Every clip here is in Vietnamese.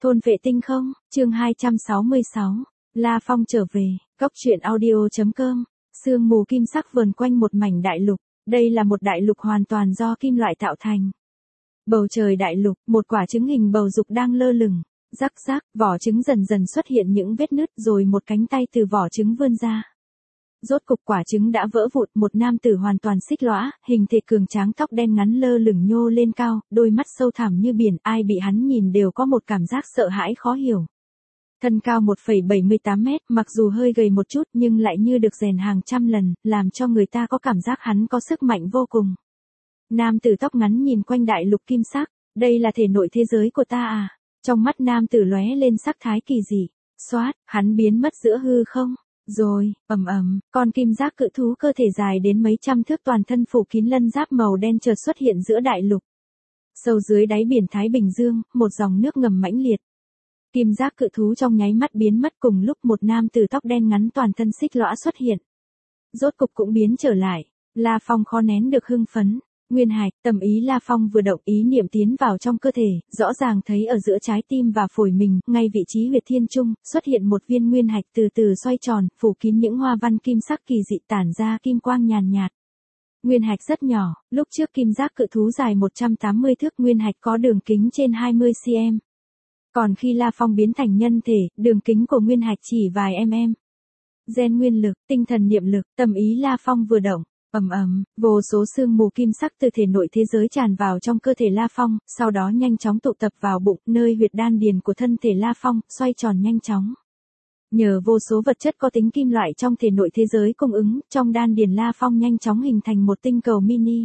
Thôn vệ tinh không, chương 266, La Phong trở về, Cóc truyện audio.com, sương mù kim sắc vờn quanh một mảnh đại lục, đây là một đại lục hoàn toàn do kim loại tạo thành. Bầu trời đại lục, một quả trứng hình bầu dục đang lơ lửng, rắc rắc, vỏ trứng dần dần xuất hiện những vết nứt rồi một cánh tay từ vỏ trứng vươn ra. Rốt cục quả trứng đã vỡ vụn, một nam tử hoàn toàn xích lõa, hình thể cường tráng tóc đen ngắn lơ lửng nhô lên cao, đôi mắt sâu thẳm như biển, ai bị hắn nhìn đều có một cảm giác sợ hãi khó hiểu. Thân cao 1,78 mét, mặc dù hơi gầy một chút nhưng lại như được rèn hàng trăm lần, làm cho người ta có cảm giác hắn có sức mạnh vô cùng. Nam tử tóc ngắn nhìn quanh đại lục kim sắc, đây là thể nội thế giới của ta à? Trong mắt nam tử lóe lên sắc thái kỳ dị, xoát, hắn biến mất giữa hư không. Rồi, con kim giác cự thú cơ thể dài đến mấy trăm thước toàn thân phủ kín lân giáp màu đen chợt xuất hiện giữa đại lục. Sâu dưới đáy biển Thái Bình Dương, một dòng nước ngầm mãnh liệt. Kim giác cự thú trong nháy mắt biến mất, cùng lúc một nam tử tóc đen ngắn toàn thân xích lõa xuất hiện. Rốt cục cũng biến trở lại, La Phong khó nén được hưng phấn. Nguyên hạch, tâm ý La Phong vừa động, ý niệm tiến vào trong cơ thể, rõ ràng thấy ở giữa trái tim và phổi mình, ngay vị trí huyệt thiên trung, xuất hiện một viên nguyên hạch từ từ xoay tròn, phủ kín những hoa văn kim sắc kỳ dị tản ra kim quang nhàn nhạt. Nguyên hạch rất nhỏ, lúc trước kim giác cự thú dài 180 thước, nguyên hạch có đường kính trên 20 cm. Còn khi La Phong biến thành nhân thể, đường kính của nguyên hạch chỉ vài mm. Gen nguyên lực, tinh thần niệm lực, tâm ý La Phong vừa động. Vô số sương mù kim sắc từ thể nội thế giới tràn vào trong cơ thể La Phong, sau đó nhanh chóng tụ tập vào bụng, nơi huyệt đan điền của thân thể La Phong, xoay tròn nhanh chóng. Nhờ vô số vật chất có tính kim loại trong thể nội thế giới cung ứng, trong đan điền La Phong nhanh chóng hình thành một tinh cầu mini.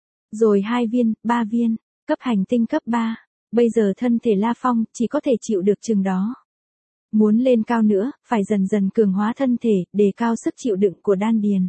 Rồi 2 viên, 3 viên, cấp hành tinh cấp 3. Bây giờ thân thể La Phong chỉ có thể chịu được chừng đó. Muốn lên cao nữa, phải dần dần cường hóa thân thể, đề cao sức chịu đựng của đan điền.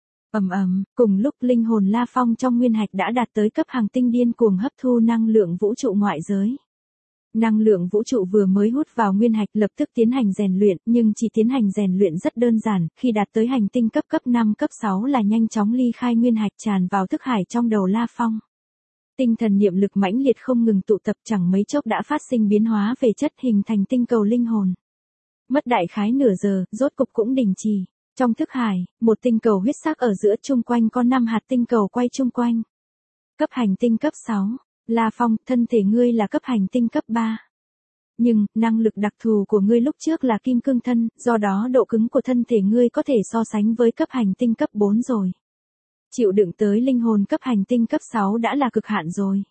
Cùng lúc linh hồn La Phong trong nguyên hạch đã đạt tới cấp hành tinh điên cuồng hấp thu năng lượng vũ trụ ngoại giới. Năng lượng vũ trụ vừa mới hút vào nguyên hạch lập tức tiến hành rèn luyện, nhưng chỉ tiến hành rèn luyện rất đơn giản, khi đạt tới hành tinh cấp 5 cấp 6 là nhanh chóng ly khai nguyên hạch tràn vào thức hải trong đầu La Phong. Tinh thần niệm lực mãnh liệt không ngừng tụ tập, chẳng mấy chốc đã phát sinh biến hóa về chất, hình thành tinh cầu linh hồn. Mất đại khái nửa giờ, rốt cục cũng đình chỉ. Trong thức hải, một tinh cầu huyết sắc ở giữa, chung quanh có 5 hạt tinh cầu quay chung quanh. Cấp hành tinh cấp 6, La Phong, thân thể ngươi là cấp hành tinh cấp 3. Nhưng, năng lực đặc thù của ngươi lúc trước là kim cương thân, do đó độ cứng của thân thể ngươi có thể so sánh với cấp hành tinh cấp 4 rồi. Chịu đựng tới linh hồn cấp hành tinh cấp 6 đã là cực hạn rồi.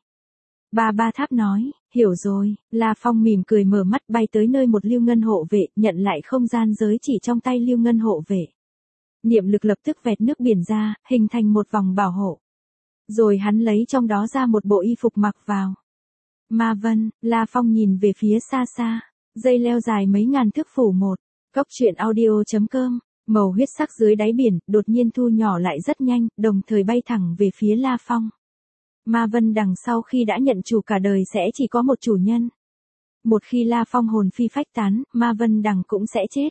Ba Tháp nói, hiểu rồi. La Phong mỉm cười mở mắt, bay tới nơi một lưu ngân hộ vệ, nhận lại không gian giới chỉ trong tay lưu ngân hộ vệ. Niệm lực lập tức vẹt nước biển ra, hình thành một vòng bảo hộ. Rồi hắn lấy trong đó ra một bộ y phục mặc vào. Ma Vân, La Phong nhìn về phía xa xa, dây leo dài mấy ngàn thước phủ một. Cóc truyện audio.com, màu huyết sắc dưới đáy biển, đột nhiên thu nhỏ lại rất nhanh, đồng thời bay thẳng về phía La Phong. Ma Vân Đằng sau khi đã nhận chủ cả đời sẽ chỉ có một chủ nhân. Một khi La Phong hồn phi phách tán, Ma Vân Đằng cũng sẽ chết.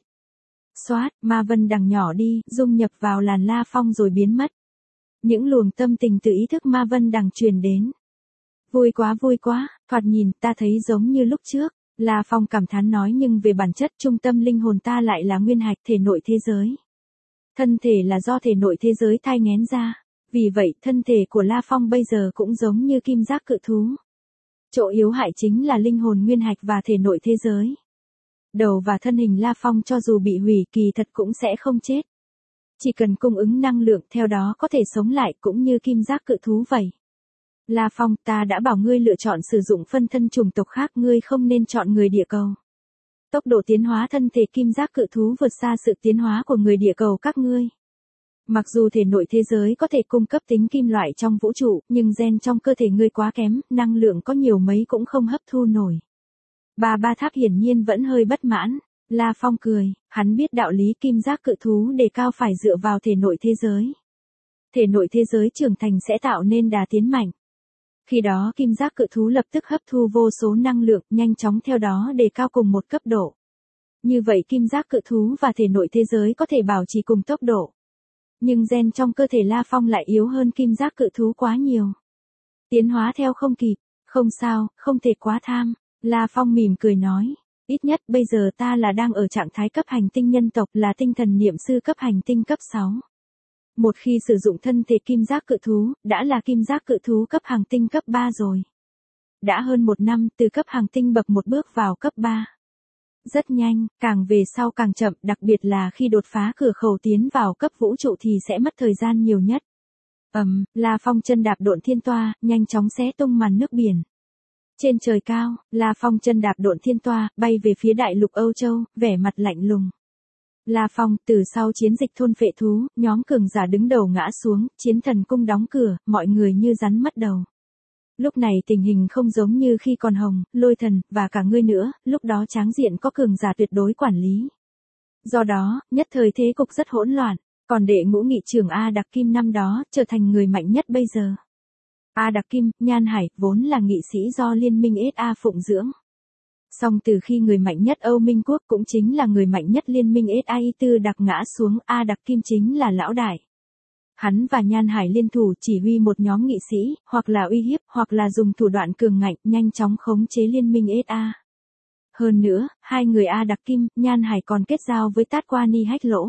Xoát, Ma Vân Đằng nhỏ đi, dung nhập vào làn La Phong rồi biến mất. Những luồng tâm tình từ ý thức Ma Vân Đằng truyền đến. Vui quá, thoạt nhìn ta thấy giống như lúc trước. La Phong cảm thán nói, nhưng về bản chất trung tâm linh hồn ta lại là nguyên hạch thể nội thế giới. Thân thể là do thể nội thế giới thai nghén ra. Vì vậy, thân thể của La Phong bây giờ cũng giống như kim giác cự thú. Chỗ yếu hại chính là linh hồn nguyên hạch và thể nội thế giới. Đầu và thân hình La Phong cho dù bị hủy kỳ thật cũng sẽ không chết. Chỉ cần cung ứng năng lượng theo đó có thể sống lại, cũng như kim giác cự thú vậy. La Phong, ta đã bảo ngươi lựa chọn sử dụng phân thân chủng tộc khác, ngươi không nên chọn người địa cầu. Tốc độ tiến hóa thân thể kim giác cự thú vượt xa sự tiến hóa của người địa cầu các ngươi. Mặc dù thể nội thế giới có thể cung cấp tính kim loại trong vũ trụ, nhưng gen trong cơ thể ngươi quá kém, năng lượng có nhiều mấy cũng không hấp thu nổi. Ba Tháp hiển nhiên vẫn hơi bất mãn. La Phong cười, hắn biết đạo lý kim giác cự thú đề cao phải dựa vào thể nội thế giới. Thể nội thế giới trưởng thành sẽ tạo nên đà tiến mạnh. Khi đó kim giác cự thú lập tức hấp thu vô số năng lượng, nhanh chóng theo đó đề cao cùng một cấp độ. Như vậy kim giác cự thú và thể nội thế giới có thể bảo trì cùng tốc độ. Nhưng gen trong cơ thể La Phong lại yếu hơn kim giác cự thú quá nhiều. Tiến hóa theo không kịp, không sao, không thể quá tham. La Phong mỉm cười nói, ít nhất bây giờ ta là đang ở trạng thái cấp hành tinh nhân tộc, là tinh thần niệm sư cấp hành tinh cấp 6. Một khi sử dụng thân thể kim giác cự thú, đã là kim giác cự thú cấp hành tinh cấp 3 rồi. Đã hơn 1 năm từ cấp hành tinh bậc 1 bước vào cấp 3. Rất nhanh, càng về sau càng chậm, đặc biệt là khi đột phá cửa khẩu tiến vào cấp vũ trụ thì sẽ mất thời gian nhiều nhất. La Phong chân đạp độn thiên toa, nhanh chóng xé tung màn nước biển. Trên trời cao, La Phong chân đạp độn thiên toa, bay về phía đại lục Âu Châu, vẻ mặt lạnh lùng. La Phong, từ sau chiến dịch thôn phệ thú, nhóm cường giả đứng đầu ngã xuống, chiến thần cung đóng cửa, mọi người như rắn mất đầu. Lúc này tình hình không giống như khi còn Hồng, Lôi Thần, và cả ngươi nữa, lúc đó tráng diện có cường giả tuyệt đối quản lý. Do đó, nhất thời thế cục rất hỗn loạn, còn đệ ngũ nghị trưởng A Đặc Kim năm đó, trở thành người mạnh nhất bây giờ. A Đặc Kim, Nhan Hải, vốn là nghị sĩ do Liên minh SA phụng dưỡng. Song từ khi người mạnh nhất Âu Minh Quốc cũng chính là người mạnh nhất Liên minh SAI4 Đặc ngã xuống, A Đặc Kim chính là lão đại. Hắn và Nhan Hải liên thủ chỉ huy một nhóm nghị sĩ, hoặc là uy hiếp, hoặc là dùng thủ đoạn cường ngạnh, nhanh chóng khống chế Liên minh SA. Hơn nữa, hai người A Đặc Kim, Nhan Hải còn kết giao với Tatwani Hách Lỗ.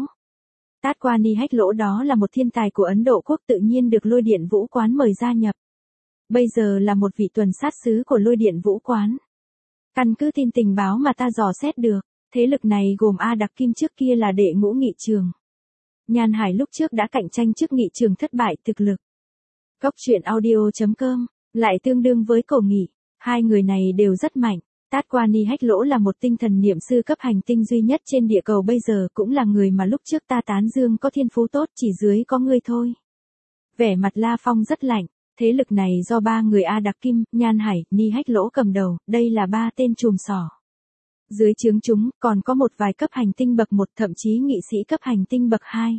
Tatwani Hách Lỗ đó là một thiên tài của Ấn Độ quốc, tự nhiên được Lôi Điện Vũ Quán mời gia nhập. Bây giờ là một vị tuần sát sứ của Lôi Điện Vũ Quán. Căn cứ tin tình báo mà ta dò xét được, thế lực này gồm A Đặc Kim trước kia là đệ ngũ nghị trường. Nhan Hải lúc trước đã cạnh tranh chức nghị trường thất bại, thực lực. Cốc truyện audio.com, lại tương đương với Cổ Nghị. Hai người này đều rất mạnh. Tatwani Hách Lỗ là một tinh thần niệm sư cấp hành tinh duy nhất trên địa cầu bây giờ, cũng là người mà lúc trước ta tán dương có thiên phú tốt, chỉ dưới có ngươi thôi. Vẻ mặt La Phong rất lạnh. Thế lực này do 3 người A Đặc Kim, Nhan Hải, Ni Hách Lỗ cầm đầu, đây là 3 tên trùm sỏ. Dưới trướng chúng, còn có một vài cấp hành tinh bậc 1, thậm chí nghị sĩ cấp hành tinh bậc 2.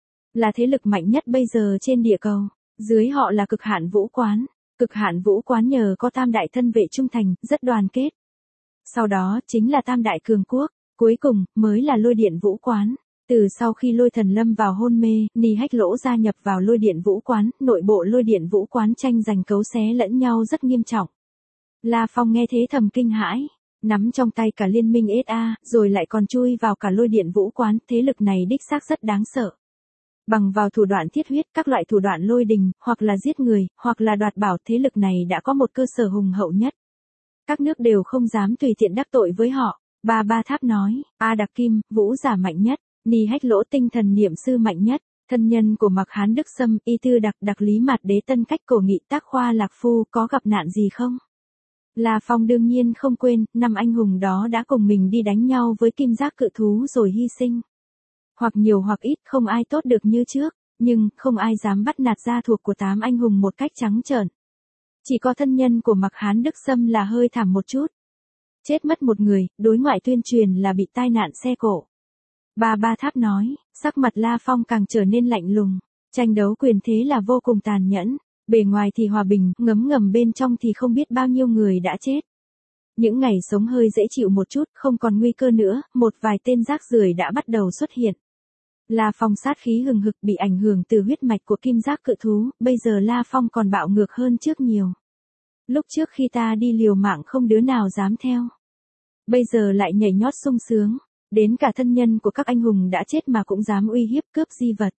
Là thế lực mạnh nhất bây giờ trên địa cầu. Dưới họ là Cực Hạn Vũ Quán. Cực Hạn Vũ Quán nhờ có tam đại thân vệ trung thành, rất đoàn kết. Sau đó, chính là tam đại cường quốc. Cuối cùng, mới là Lôi Điện Vũ Quán. Từ sau khi Lôi Thần lâm vào hôn mê, Ni Hách Lỗ gia nhập vào Lôi Điện Vũ Quán, nội bộ Lôi Điện Vũ Quán tranh giành cấu xé lẫn nhau rất nghiêm trọng. La Phong nghe thế thầm kinh hãi, nắm trong tay cả Liên minh SA, rồi lại còn chui vào cả Lôi Điện Vũ Quán, thế lực này đích xác rất đáng sợ. Bằng vào thủ đoạn thiết huyết, các loại thủ đoạn lôi đình, hoặc là giết người, hoặc là đoạt bảo, thế lực này đã có một cơ sở hùng hậu nhất. Các nước đều không dám tùy tiện đắc tội với họ. Ba Tháp nói, A Đặc Kim, vũ giả mạnh nhất. Ni Hách Lỗ tinh thần niệm sư mạnh nhất, thân nhân của Mạc Hán Đức Sâm, Y Tư Đặc, Đặc Lý Mạt Đế Tân Cách Cổ Nghị Tác Khoa Lạc Phu có gặp nạn gì không? La Phong đương nhiên không quên, 5 anh hùng đó đã cùng mình đi đánh nhau với kim giác cự thú rồi hy sinh. Hoặc nhiều hoặc ít, không ai tốt được như trước, nhưng không ai dám bắt nạt gia thuộc của 8 anh hùng một cách trắng trợn. Chỉ có thân nhân của Mạc Hán Đức Sâm là hơi thảm một chút. Chết mất một người, đối ngoại tuyên truyền là bị tai nạn xe cộ. Ba Tháp nói, sắc mặt La Phong càng trở nên lạnh lùng, tranh đấu quyền thế là vô cùng tàn nhẫn, bề ngoài thì hòa bình, ngấm bên trong thì không biết bao nhiêu người đã chết. Những ngày sống hơi dễ chịu một chút, không còn nguy cơ nữa, một vài tên rác rưởi đã bắt đầu xuất hiện. La Phong sát khí hừng hực, bị ảnh hưởng từ huyết mạch của kim giác cự thú, bây giờ La Phong còn bạo ngược hơn trước nhiều. Lúc trước khi ta đi liều mạng không đứa nào dám theo. Bây giờ lại nhảy nhót sung sướng. Đến cả thân nhân của các anh hùng đã chết mà cũng dám uy hiếp cướp di vật.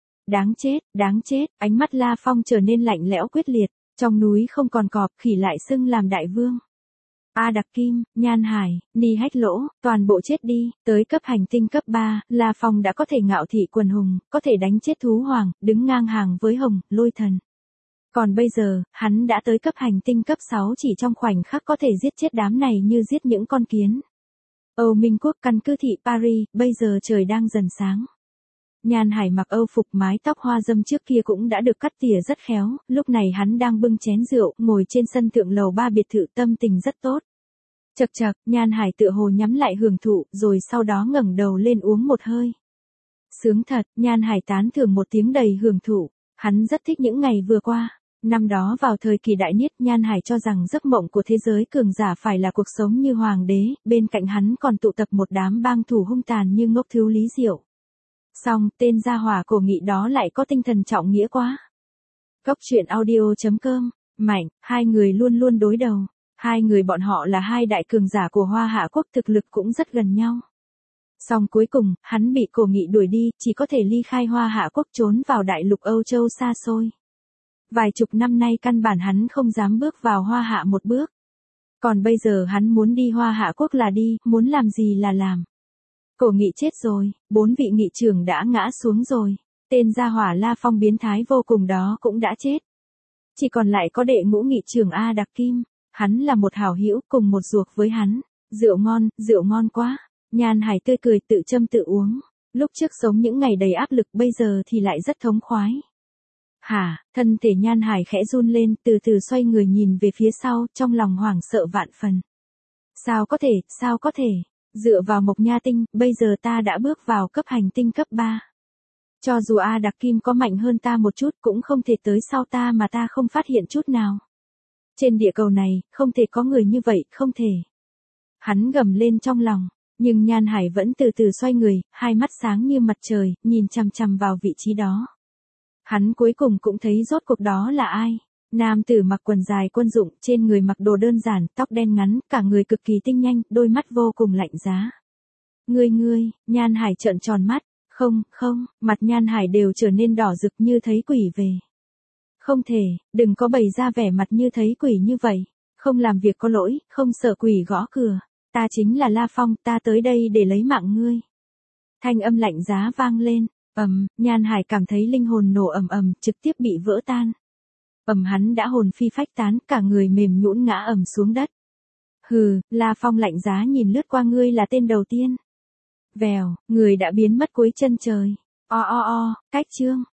Đáng chết, ánh mắt La Phong trở nên lạnh lẽo quyết liệt, trong núi không còn cọp, khỉ lại xưng làm đại vương. A Đặc Kim, Nhan Hải, Ni Hách Lỗ, toàn bộ chết đi, tới cấp hành tinh cấp 3, La Phong đã có thể ngạo thị quần hùng, có thể đánh chết thú hoàng, đứng ngang hàng với Hồng, Lôi Thần. Còn bây giờ, hắn đã tới cấp hành tinh cấp 6, chỉ trong khoảnh khắc có thể giết chết đám này như giết những con kiến. Âu Minh Quốc căn cứ thị Paris, bây giờ trời đang dần sáng. Nhan Hải mặc Âu phục, mái tóc hoa dâm trước kia cũng đã được cắt tỉa rất khéo, lúc này hắn đang bưng chén rượu, ngồi trên sân thượng lầu 3 biệt thự, tâm tình rất tốt. Chậc chậc, Nhan Hải tựa hồ nhắm lại hưởng thụ, rồi sau đó ngẩng đầu lên uống một hơi. Sướng thật, Nhan Hải tán thưởng một tiếng đầy hưởng thụ, hắn rất thích những ngày vừa qua. Năm đó vào thời kỳ đại niết, Nhan Hải cho rằng giấc mộng của thế giới cường giả phải là cuộc sống như hoàng đế, bên cạnh hắn còn tụ tập một đám bang thủ hung tàn như Ngốc Thiếu Lý Diệu. Xong, tên gia hỏa Cổ Nghị đó lại có tinh thần trọng nghĩa quá. Cốc truyện audio.com, Mạnh, hai người luôn luôn đối đầu. Hai người bọn họ là hai đại cường giả của Hoa Hạ quốc, thực lực cũng rất gần nhau. Song cuối cùng, hắn bị Cổ Nghị đuổi đi, chỉ có thể ly khai Hoa Hạ quốc trốn vào đại lục Âu Châu xa xôi. Vài chục năm nay căn bản hắn không dám bước vào Hoa Hạ một bước. Còn bây giờ hắn muốn đi Hoa Hạ quốc là đi, muốn làm gì là làm. Cổ Nghị chết rồi, 4 vị nghị trưởng đã ngã xuống rồi. Tên gia hỏa La Phong biến thái vô cùng đó cũng đã chết. Chỉ còn lại có đệ ngũ nghị trưởng A Đặc Kim. Hắn là một hảo hữu cùng một ruột với hắn. Rượu ngon quá. Nhan Hải tươi cười tự châm tự uống. Lúc trước sống những ngày đầy áp lực, bây giờ thì lại rất thống khoái. Hả, thân thể Nhan Hải khẽ run lên, từ từ xoay người nhìn về phía sau, trong lòng hoảng sợ vạn phần. Sao có thể, dựa vào Mộc Nha Tinh, bây giờ ta đã bước vào cấp hành tinh cấp 3. Cho dù A Đặc Kim có mạnh hơn ta một chút cũng không thể tới sau ta mà ta không phát hiện chút nào. Trên địa cầu này, không thể có người như vậy, không thể. Hắn gầm lên trong lòng, nhưng Nhan Hải vẫn từ từ xoay người, hai mắt sáng như mặt trời, nhìn chằm chằm vào vị trí đó. Hắn cuối cùng cũng thấy rốt cuộc đó là ai. Nam tử mặc quần dài quân dụng, trên người mặc đồ đơn giản, tóc đen ngắn, cả người cực kỳ tinh nhanh, đôi mắt vô cùng lạnh giá. Ngươi, Nhan Hải trợn tròn mắt, không, mặt Nhan Hải đều trở nên đỏ rực như thấy quỷ về. Không thể, đừng có bày ra vẻ mặt như thấy quỷ như vậy, không làm việc có lỗi, không sợ quỷ gõ cửa. Ta chính là La Phong, ta tới đây để lấy mạng ngươi. Thanh âm lạnh giá vang lên, Nhan Hải cảm thấy linh hồn nổ ầm, trực tiếp bị vỡ tan. Hắn đã hồn phi phách tán, cả người mềm nhũn ngã xuống đất. Hừ, La Phong lạnh giá nhìn lướt qua, ngươi là tên đầu tiên. Vèo, người đã biến mất cuối chân trời. Cách chương.